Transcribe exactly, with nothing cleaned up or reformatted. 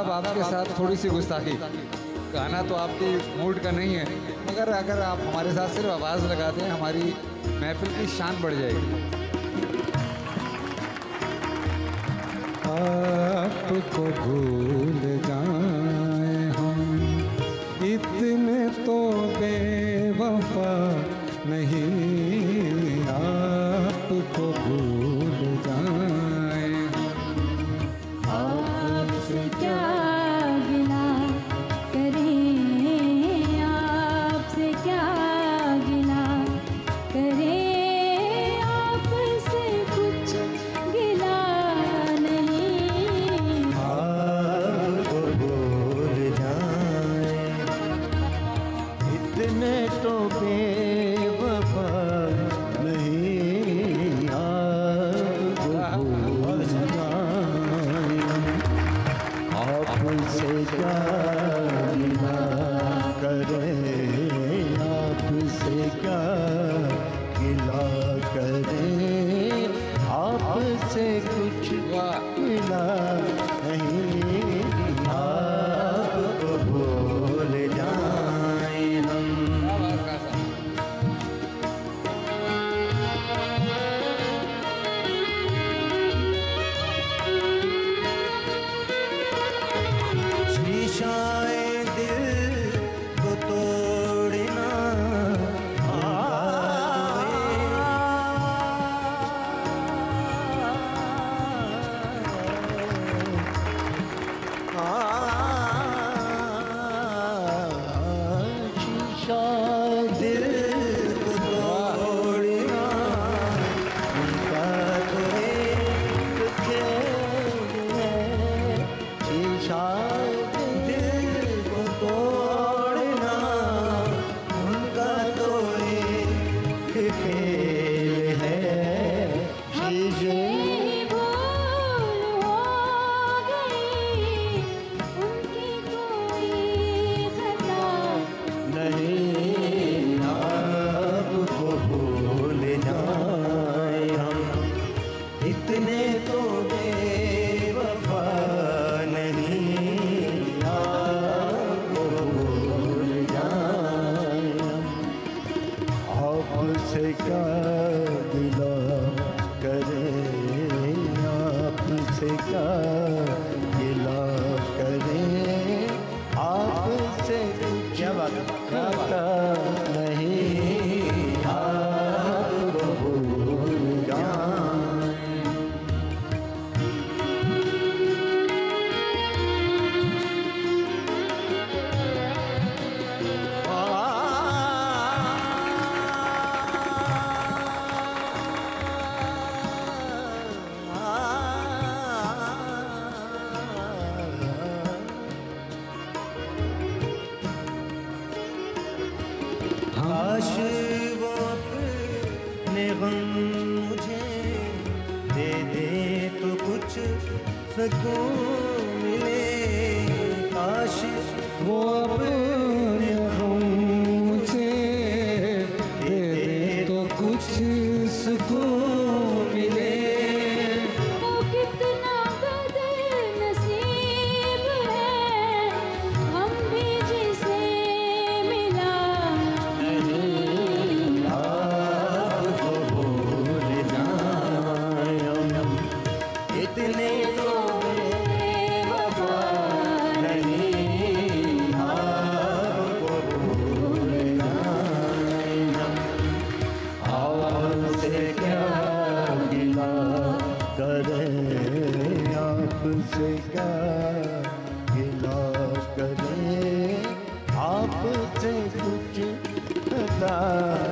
साहब आपके साथ थोड़ी सी गुस्ताखी, गाना तो आपकी मूड का नहीं है, मगर अगर आप हमारे साथ सिर्फ आवाज़ लगाते हैं हमारी महफिल की शान बढ़ जाएगी। आपको भूल जाए हम इतने तो बेवफा नहीं, आपको भूल जाए आपसे क्या गिला करें, आपसे क्या गिला करें, आपसे कुछ गिला नहीं। आपको भूल जाए इतने तो बेवफा नहीं, आपको भूल जाए, आपसे क्या गिला करें, आपसे क्या गिला करें, आपसे कुछ गिला नहीं, आपको भूल जाए हम। शीशाए दिल को तोड़ना शीशा दिल को तोड़ना, उनका तो एक खेल है। शीशा दिल को तोड़ना, उनका तो एक खेल है। शीशे भूल हो गई, उनकी कोई खता नहीं, आपको भूल जाए हम इतने तो बेवफा नहीं, आपको भूल जाए हम। आपसे क्या गिला करें, आपसे क्या गिला करें, आपसे क्या बात नहीं, आपको भूल जाए। काश वो अपने गम मुझे दे दे तो कुछ सुकून मिले, काश वो अपने गम मुझे दे दे तो कुछ सुकून मिले। वो कितना बदनसीब है, हम भी जिसे मिला आपको भूल जाए हम इतने तो बेवफा नहीं, आपको भूल जाए हम। आपसे क्या गिला करें, आपसे क्या गिला करें, आपसे कुछ पता